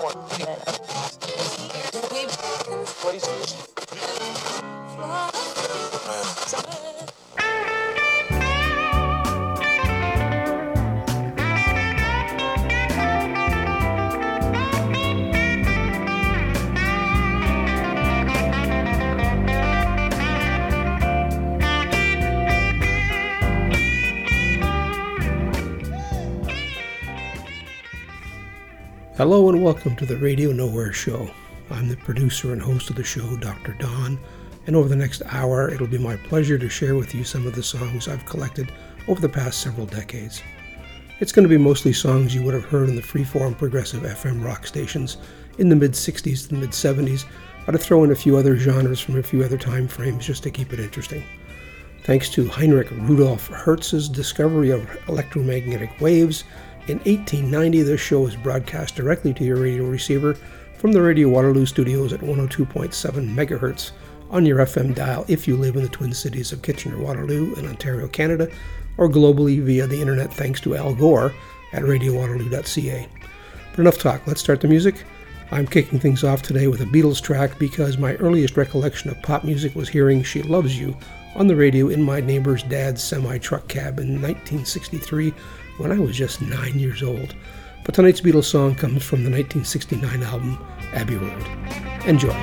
Hello and welcome to the Radio Nowhere Show. I'm the producer and host of the show, Dr. Don, and over the next hour, it'll be my pleasure to share with you some of the songs I've collected over the past several decades. It's going to be mostly songs you would have heard in the freeform progressive FM rock stations in the mid-60s to the mid-70s, but I throw in a few other genres from a few other time frames just to keep it interesting. Thanks to Heinrich Rudolf Hertz's discovery of electromagnetic waves, in 1890, this show is broadcast directly to your radio receiver from the Radio Waterloo studios at 102.7 megahertz on your FM dial if you live in the Twin Cities of Kitchener-Waterloo in Ontario, Canada, or globally via the internet thanks to Al Gore at radiowaterloo.ca. But enough talk, let's start the music. I'm kicking things off today with a Beatles track because my earliest recollection of pop music was hearing She Loves You on the radio in my neighbor's dad's semi-truck cab in 1963 when I was just 9 years old. But tonight's Beatles song comes from the 1969 album Abbey Road. Enjoy.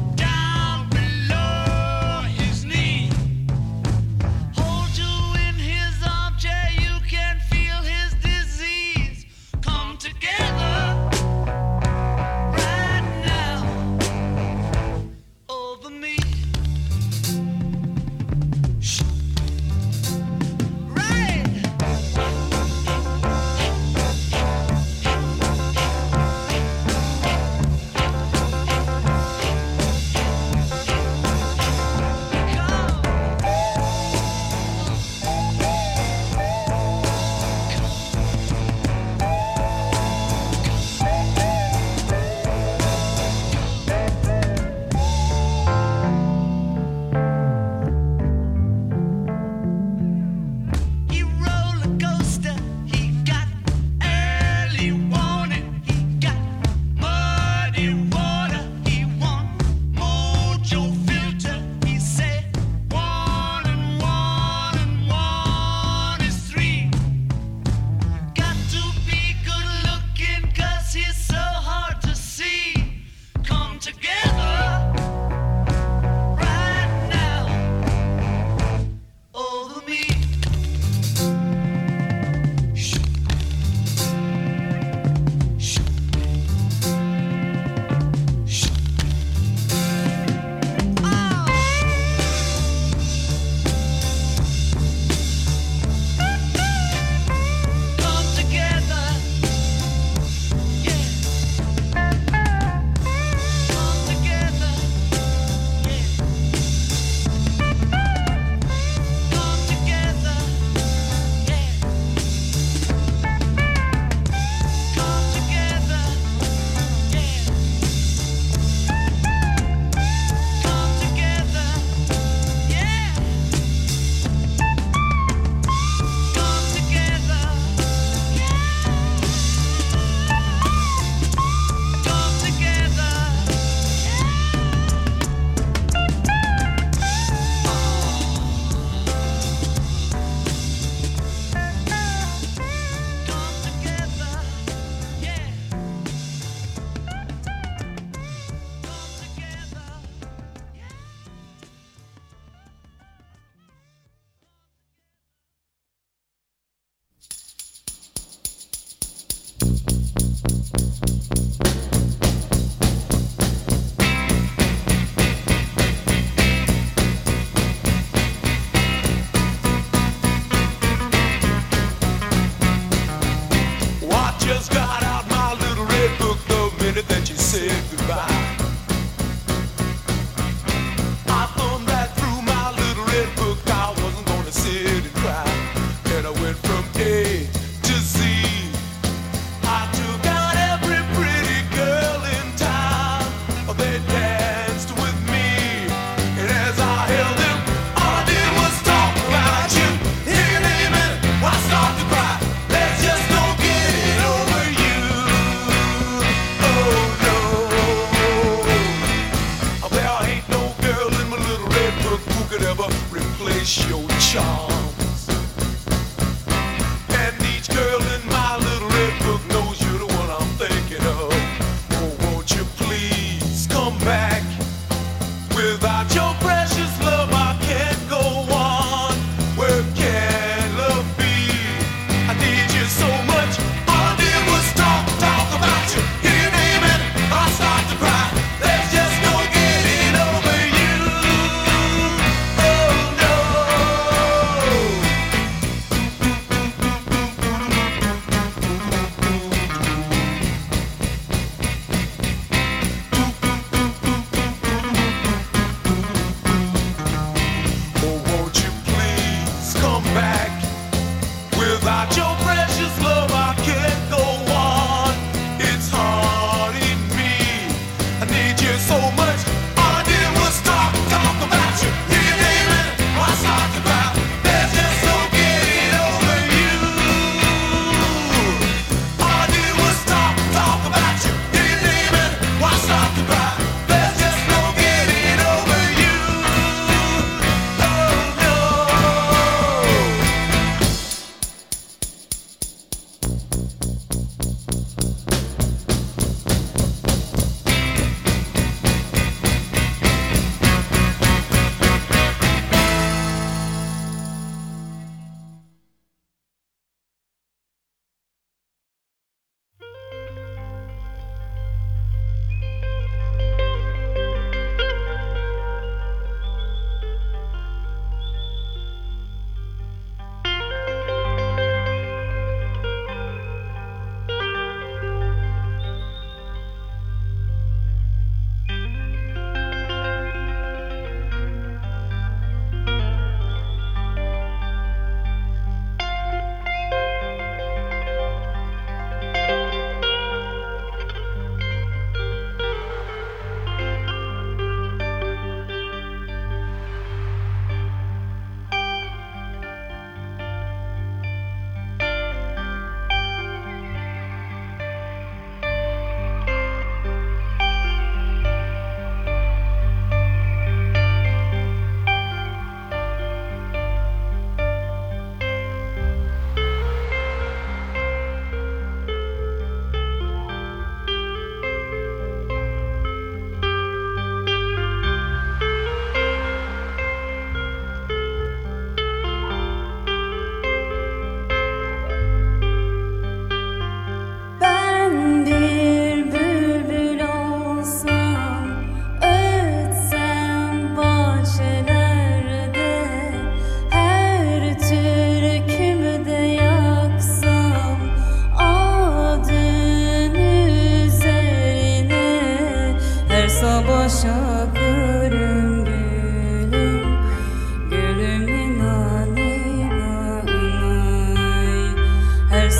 In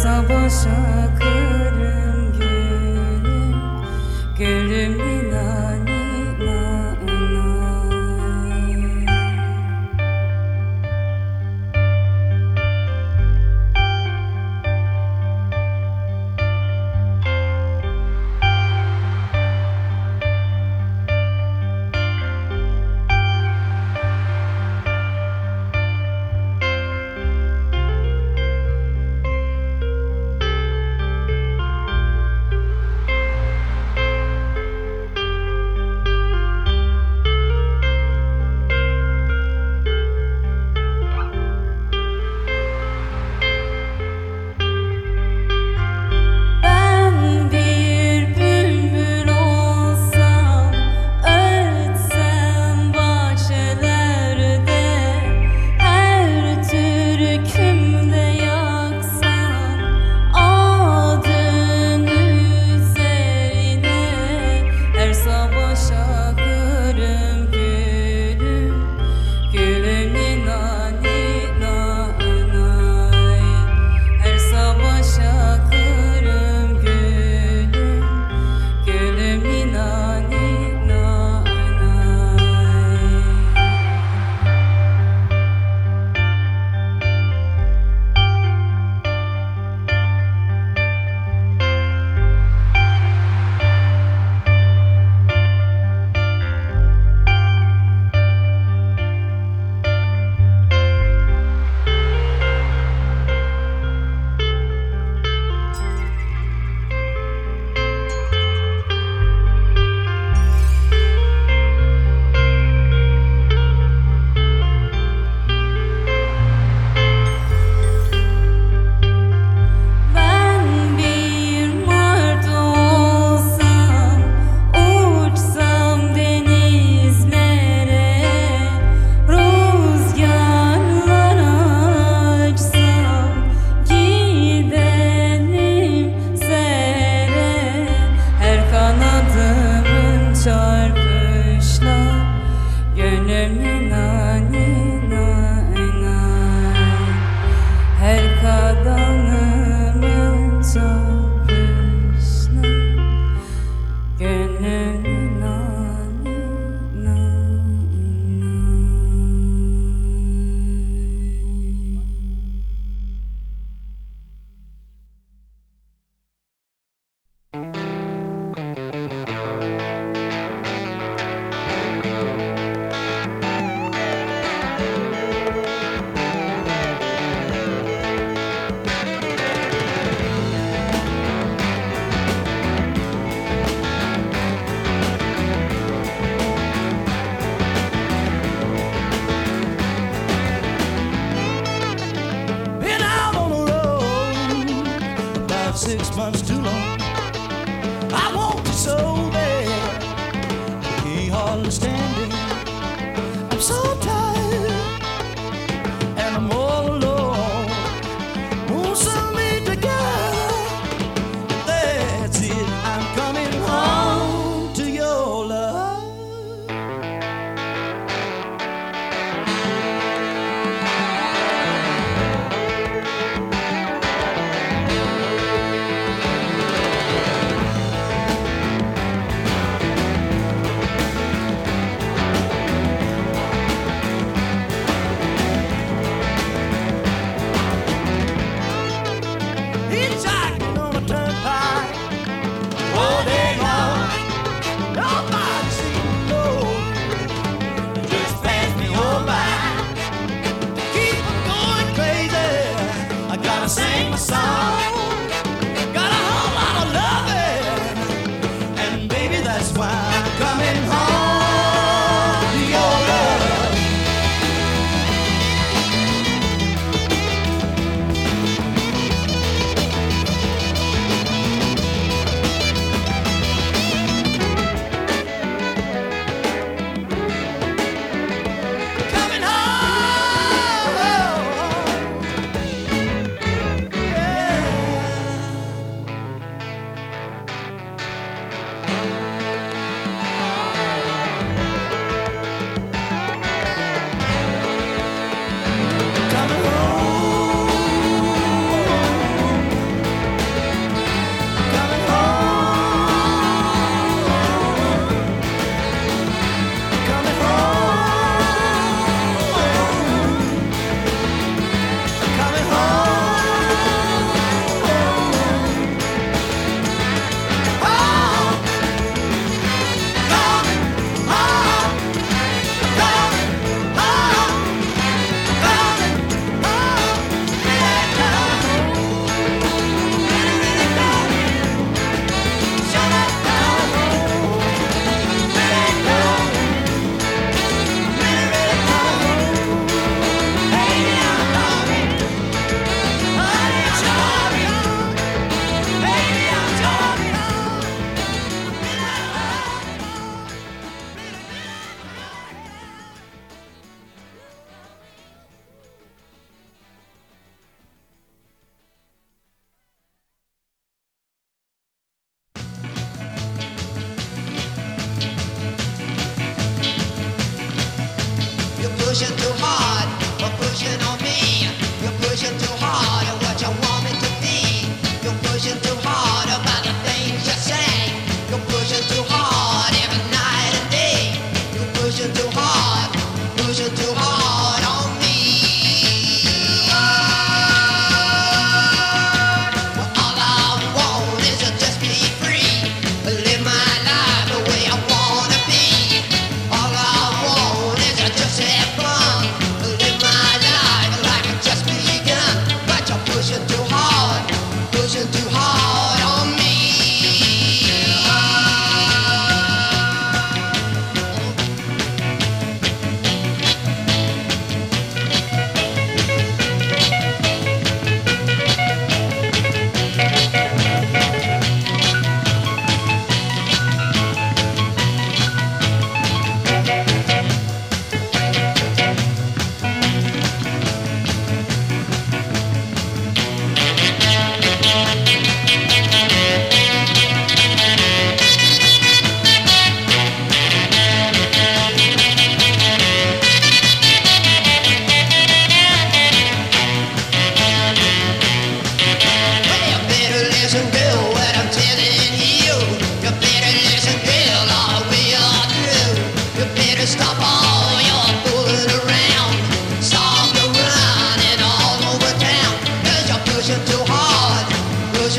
6 months too long. I want you so bad, I can't hardly stand it. I'm so tired, and I'm all alone. Won't some be together? That's it, I'm coming home to your love.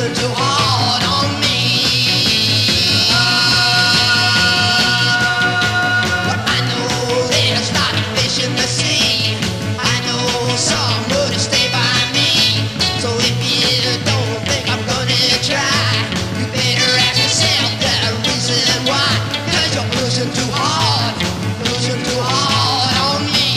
pushing too hard on me. But I know there's not fish in the sea. I know some wouldn't stay by me. So if you don't think I'm gonna try, you better ask yourself the reason why. 'Cause you're pushing too hard on me.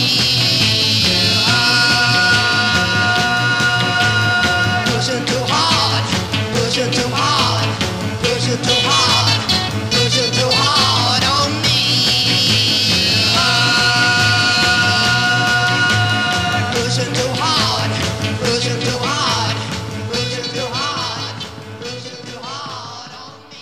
Pushing too hard, pushing too hard, pushing too hard, pushing too hard on me. Pushing too hard, pushing too hard, pushing too hard, pushing too hard on me.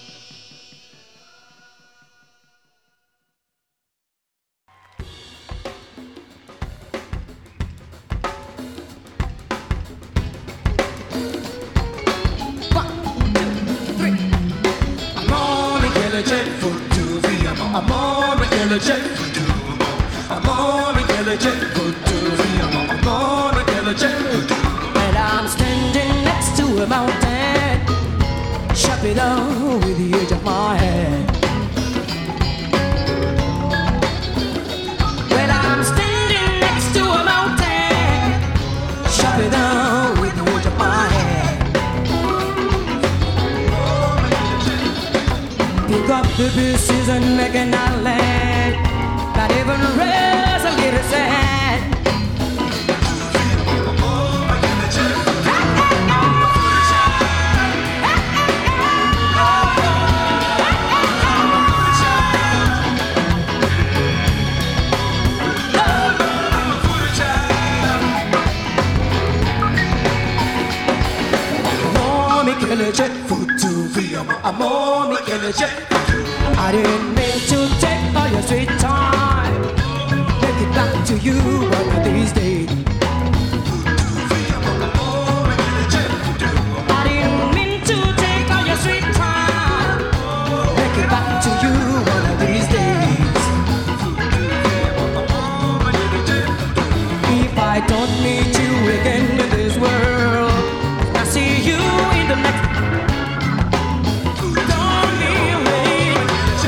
I'm on a killer jet for 2V. I'm on a killer jet for 2. I'm on a killer jet for 2V. I'm on a killer jet for 2. And I'm standing next to a mountain, chop it down with the edge of my hand. Well, I'm standing next to a mountain, chop it down with the edge of my hand. Pick up the pieces and make an island, not even raise a little sand. Killer jet for 2V. I'm on a killer jet for 2. I didn't mean to take all your sweet time, make it back to you one of these days. I didn't mean to take all your sweet time, make it back to you one of these days. If I don't meet you again in this world, I see you in the next. Don't be late.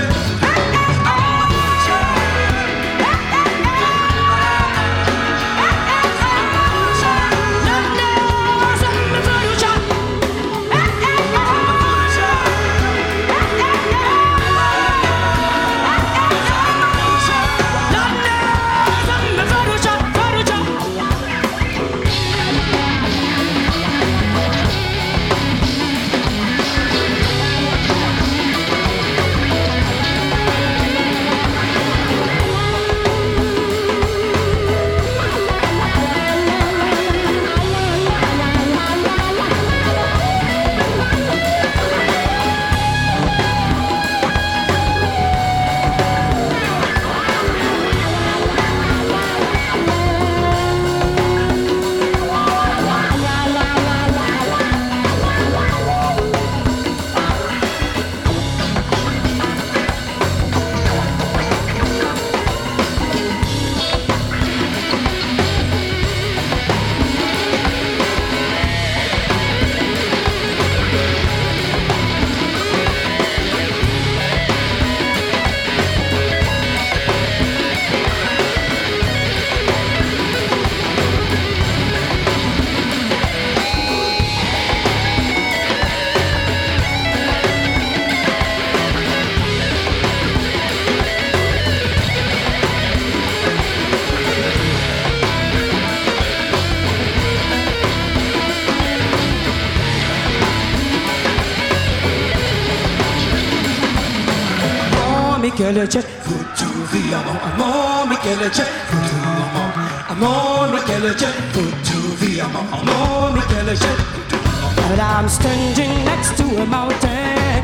killer jet for 2V. I'm on me killer jet for 2. I'm on me killer jet for 2V. I'm on me killer jet for 2. But I'm standing next to a mountain,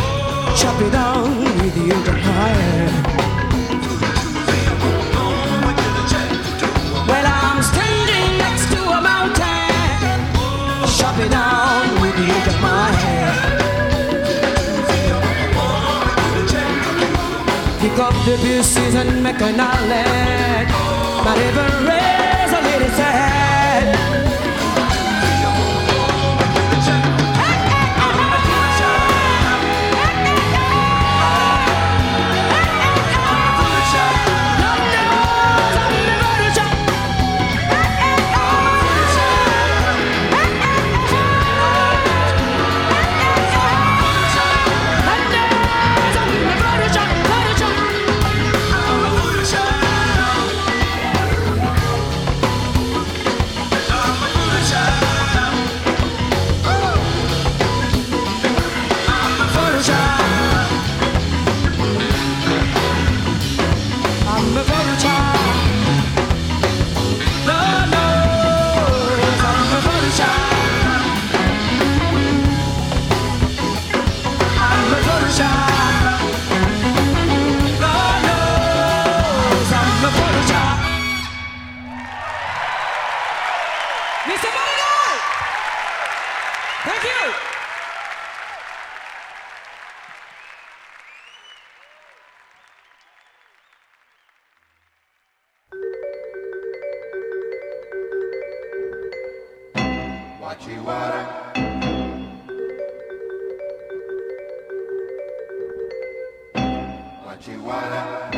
chop it down with the engine high. Well, I'm standing next to a mountain, chop it down with the edge of my hand. Pick up the pieces and make an outlet, not even raise a little sand. Thank you. Wachiwara. Wachiwara.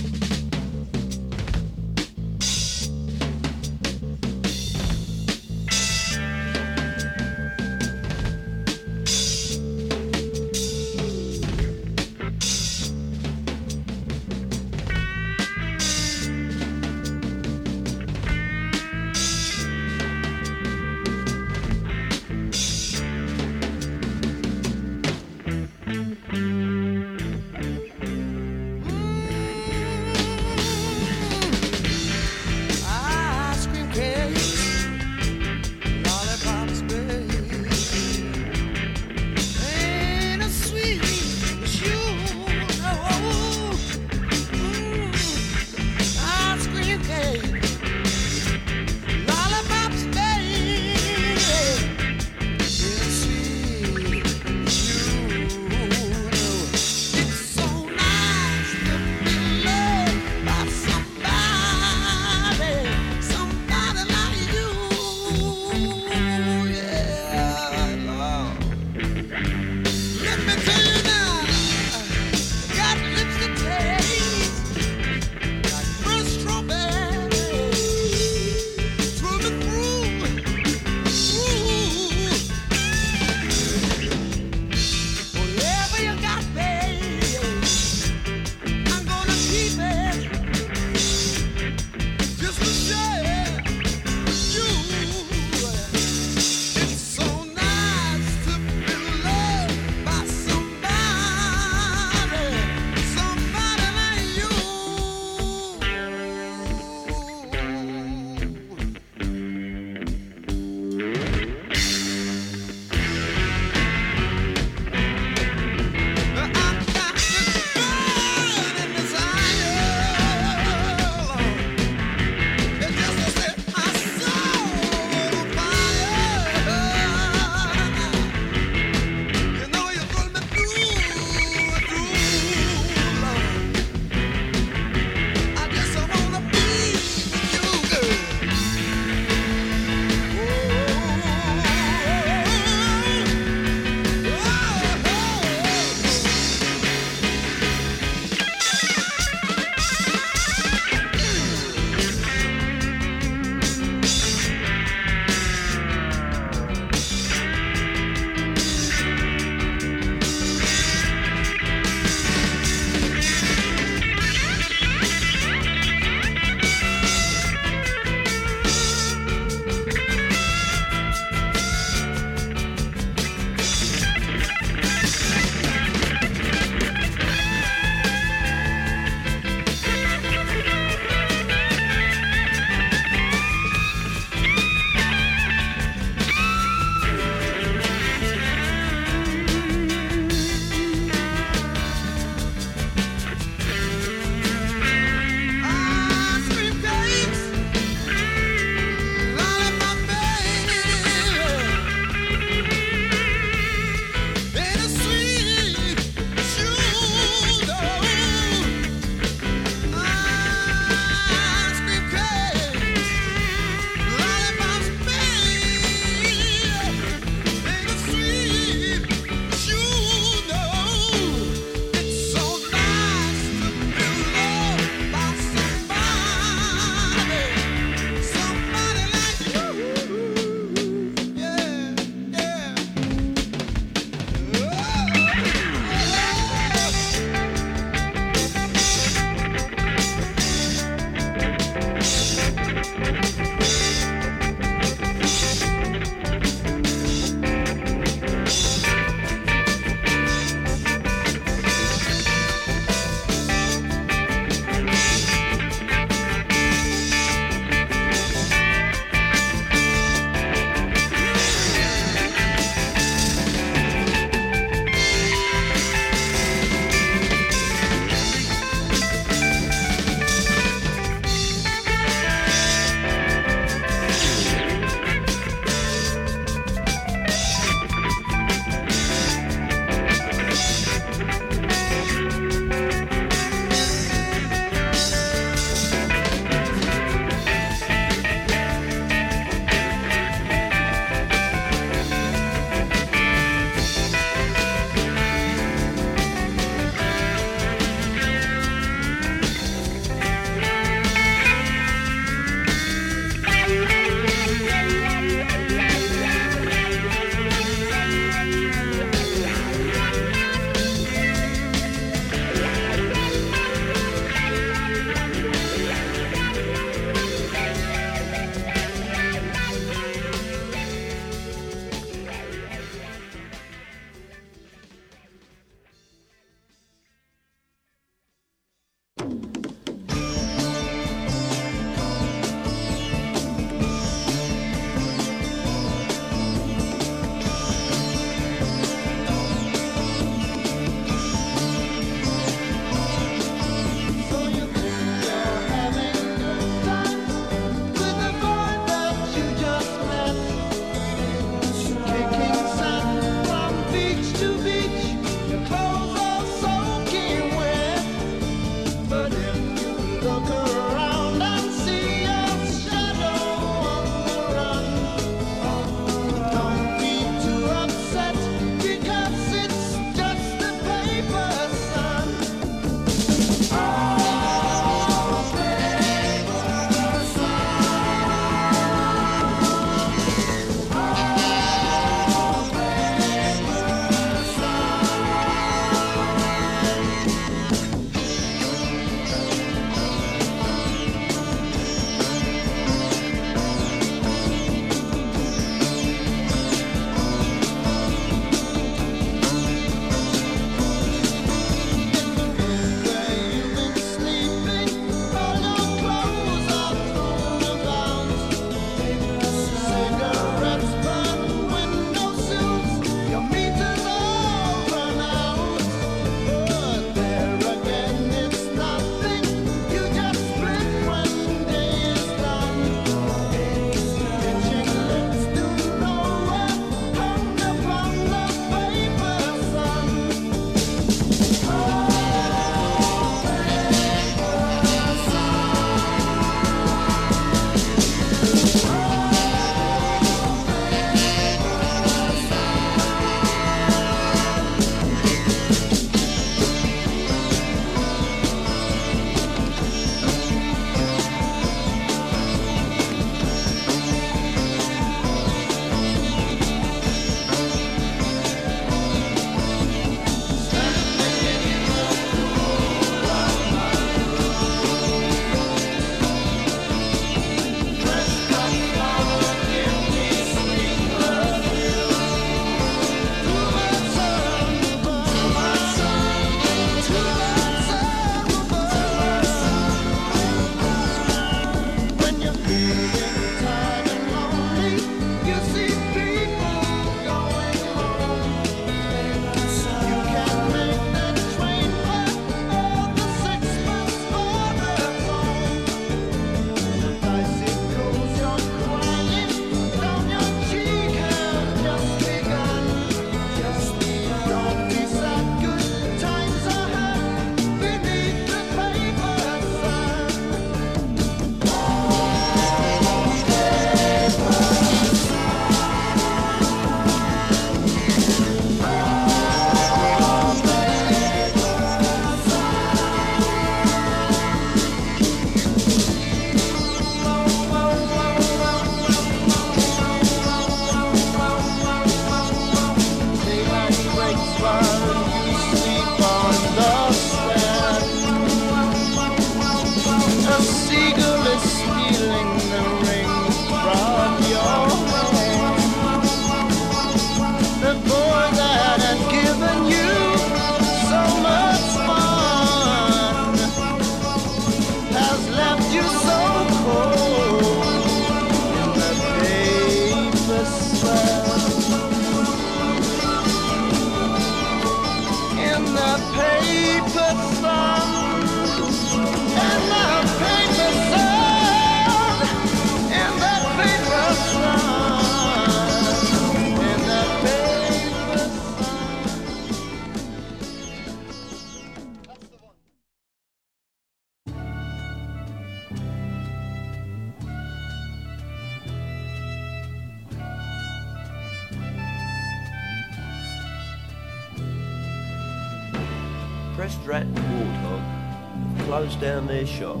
Pressed Rat and Warthog have closed down their shop.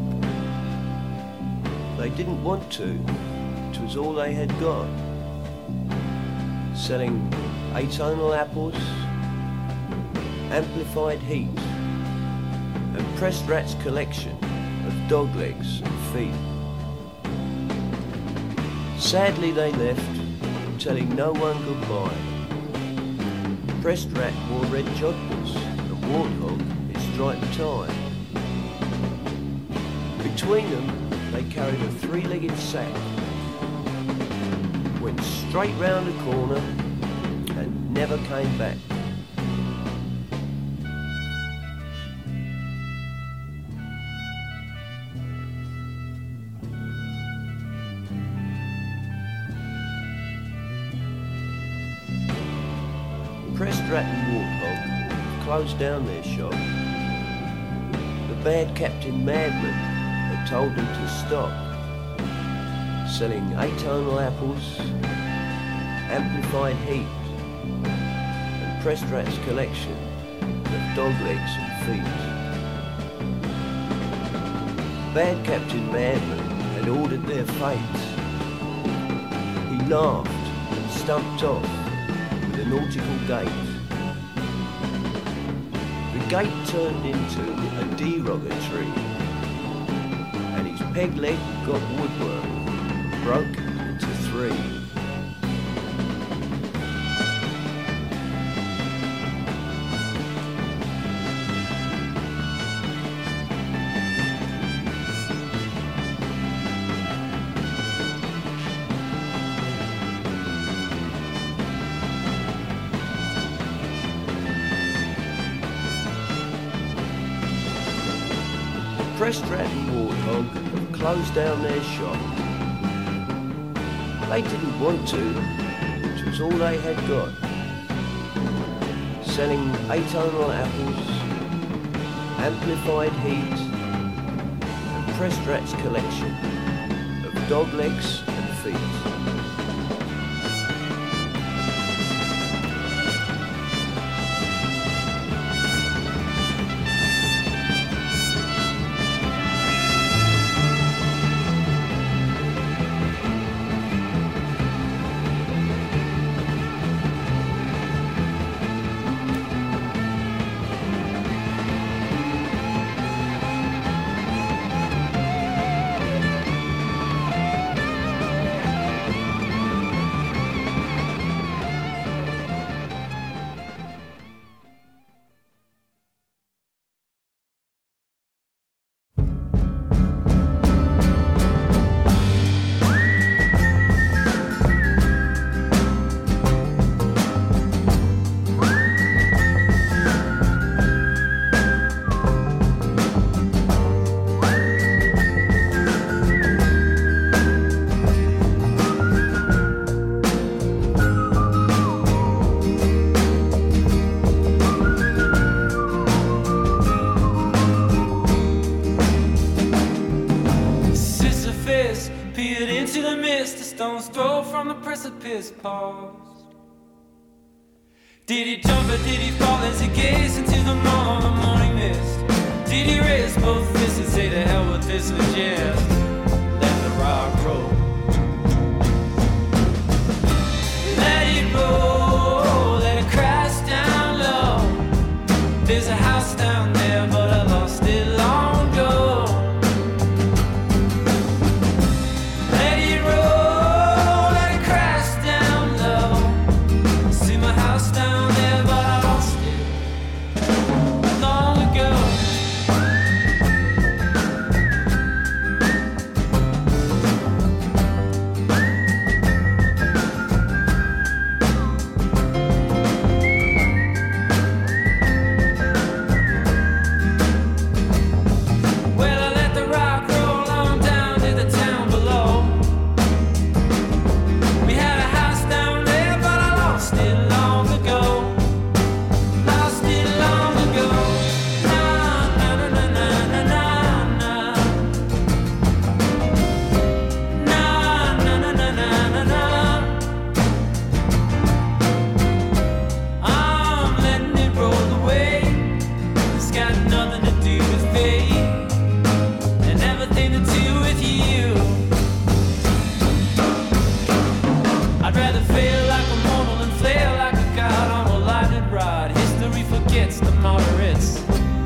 They didn't want to. It was all they had got. Selling atonal apples, amplified heat, and Pressed Rat's collection of dog legs and feet. Sadly they left, telling no one goodbye. Pressed Rat wore red jodhpurs, and Warthog his striped tie. Between them they carried a three-legged sack, went straight round a corner and never came back. Pressed Rat and Warthog closed down their shop. The bad Captain Madman had told them to stop selling atonal apples, amplified heat, and Pressed Rat's collection of dog legs and feet. Bad Captain Madman had ordered their fate. He laughed and stumped off with a nautical gait. The gate turned into a derogatory, and his peg leg got woodworm, broke into three. Pressed Rat and Warthog have closed down their shop. They didn't want to, it was all they had got. Selling atonal apples, amplified heat, and Pressed Rat's collection of dog legs and feet. Paused. Did he jump or did he fall as he gazed into the morning mist? Did he raise both fists and say to hell with this and just let the rock roll? Let it roll, let it crash down low. There's a house down there but I lost it long ago. rather fail like a mortal than flail like a god on a lightning rod. History forgets the moderates.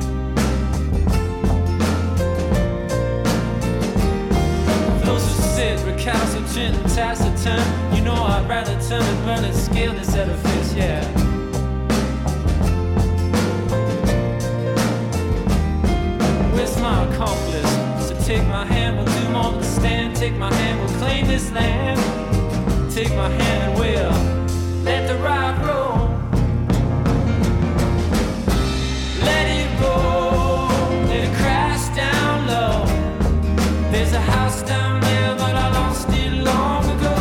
Those who sit recalcitrant and taciturn, you know I'd rather turn and burn and scale this edifice, yeah. Where's my accomplice? So take my hand, we'll do more than stand. Take my hand, we'll claim this land. Take my hand and we'll let the rock roll. Let it roll, let it crash down low. There's a house down there, but I lost it long ago.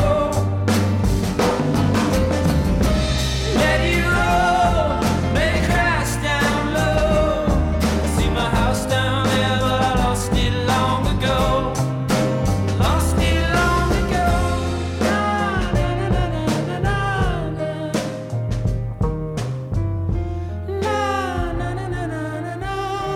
Let it roll, let it crash down low. I see my house down there, but I lost it long ago. Lost it long ago. Na, na, na, na, na, na, na. Na, na, na, na, na, na, na.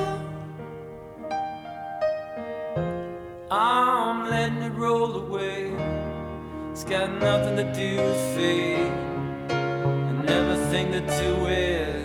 I'm letting it roll away. It's got nothing to do with fate and everything to do with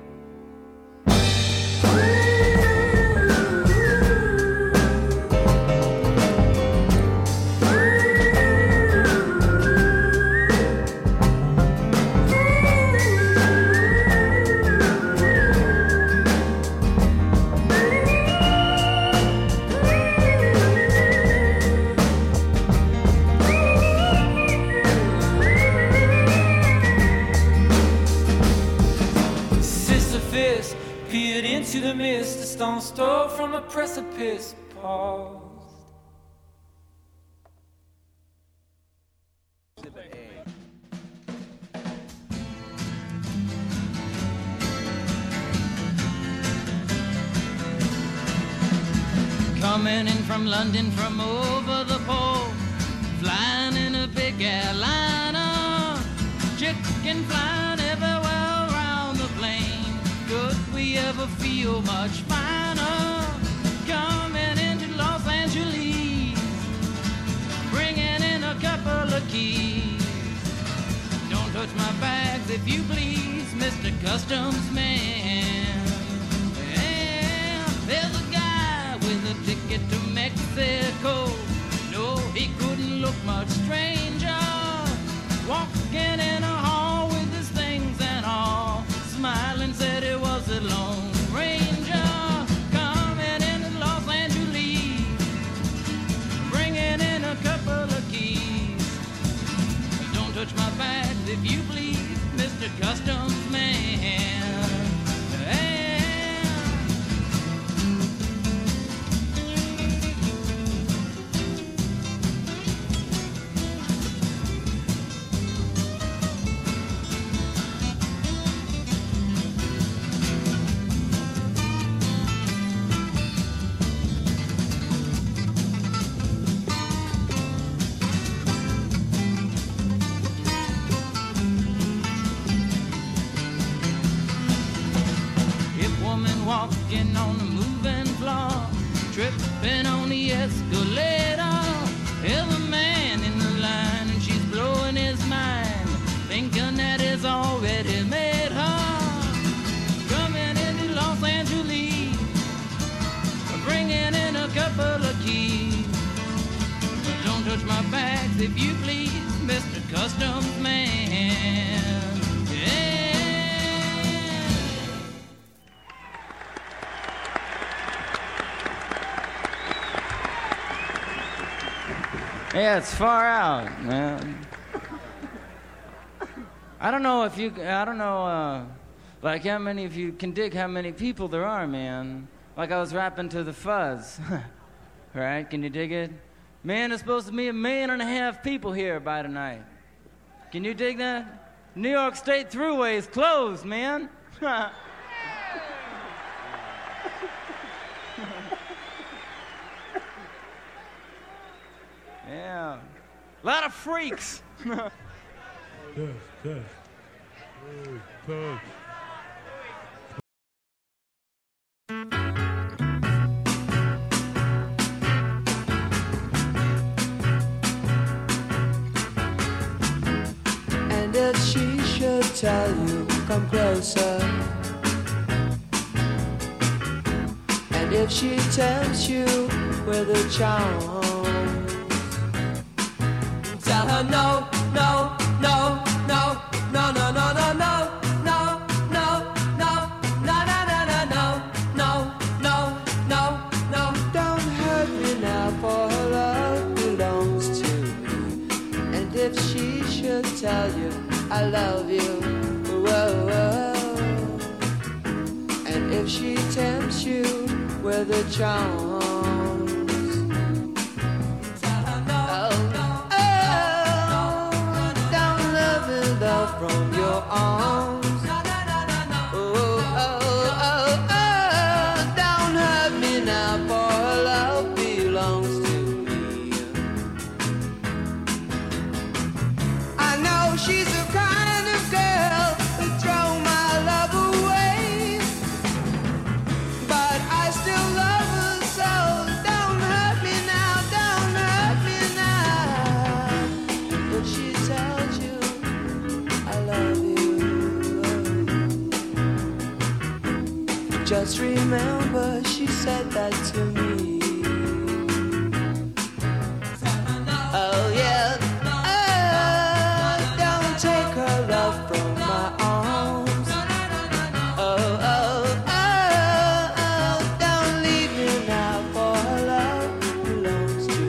Sisyphus peered into the mist, a stone's throw from a precipice paused. Coming in from London from over the pole, flying in a big airliner, chicken flying everywhere around the plane. Could we ever feel much finer? Coming into Los Angeles, bringing in a couple of keys. Don't touch my bags if you please, Mr. Customs Man. Yeah, there's a guy with a ticket to Mexico. No, he couldn't look much stranger. Walking in a hall with his things and all, smiling said it was a Lone Ranger. Coming into Los Angeles, bringing in a couple of keys. Don't touch my bags if you please, Mr. Customs Man. Walking on the moving floor, tripping on the escalator. There's a man in the line and she's blowing his mind, thinking that it's already made her. Coming into Los Angeles, bringing in a couple of keys. But don't touch my bags if you please, Mr. Customs Man. Yeah, it's far out, man. I don't know, like how many of you can dig how many people there are, man. Like I was rapping to the Fuzz, right? Can you dig it? Man, there's supposed to be 1.5 million people here by tonight. Can you dig that? New York State Thruway is closed, man. Yeah. A lot of freaks. if she should tell you, come closer. And if she tempts you with a charm, tell her no, no, no, no, no, no, no, no, no. If she should tell you, I love you, whoa, whoa. And if she tempts you with her charms, tell her no, oh, oh, don't love and love from your arms. Oh, oh, oh, oh, don't hurt me now, for her love belongs to she's the kind of girl who throw my love away, but I still love her, so don't hurt me now, don't hurt me now. If she tells you I love you, just remember she said that to me. Oh yeah. Take her love from my arms. Oh, oh, oh, oh, don't leave me now, for her love belongs to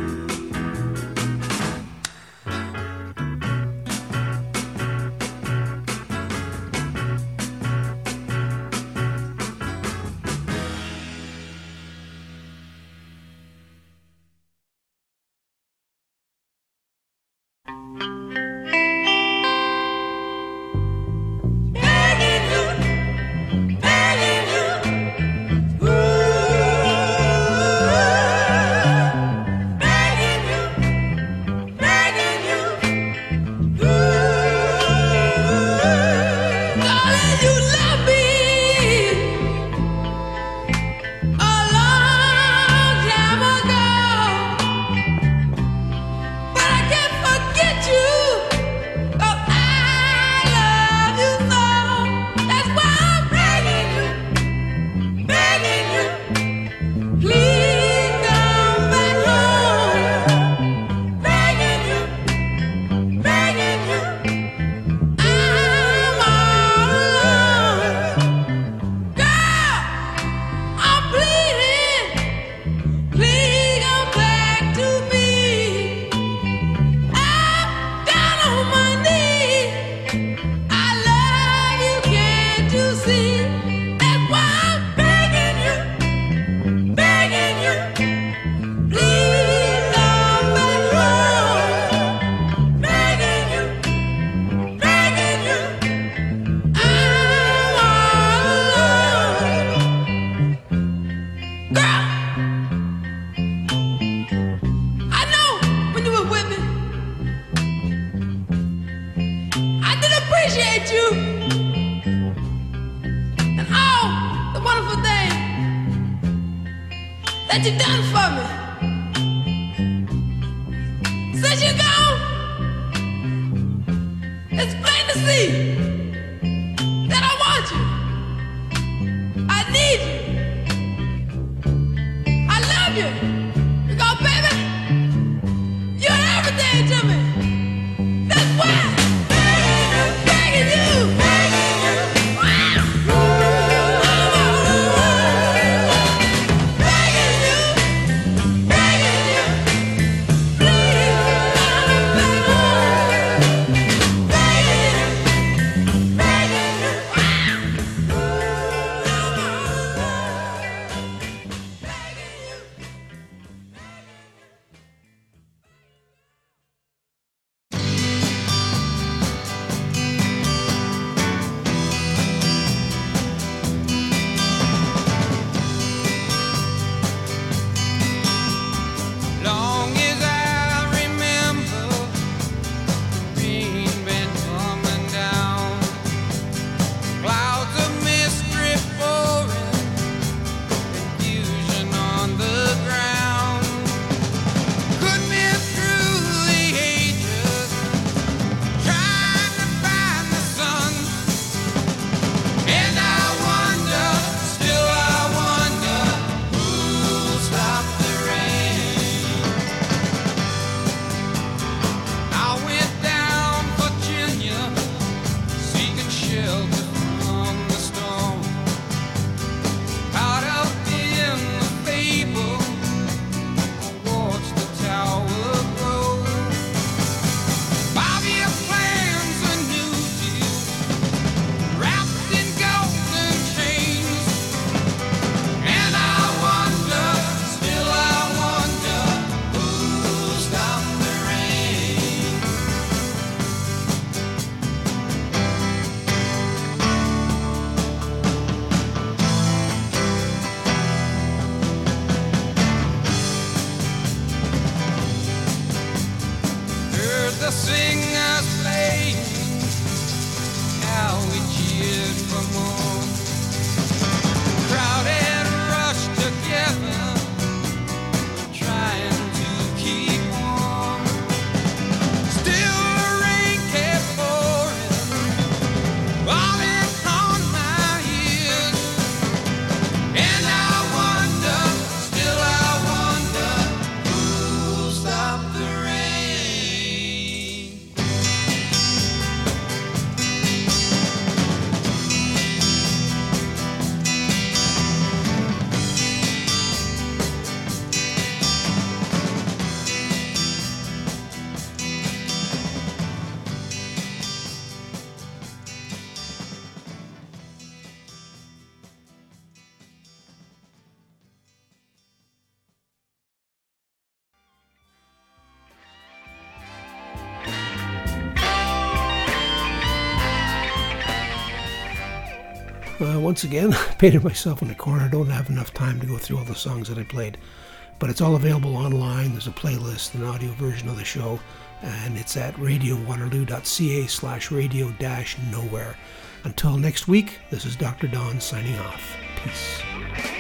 that you done for me. Since you gone, it's plain to see that I want you. I need you. I love you. Because, baby, you're everything to me. That's why I'm begging you. once again, painted myself in a corner. I don't have enough time to go through all the songs that I played. But it's all available online. There's a playlist, an audio version of the show, and it's at radiowaterloo.ca/radio-nowhere. Until next week, this is Dr. Don signing off. Peace.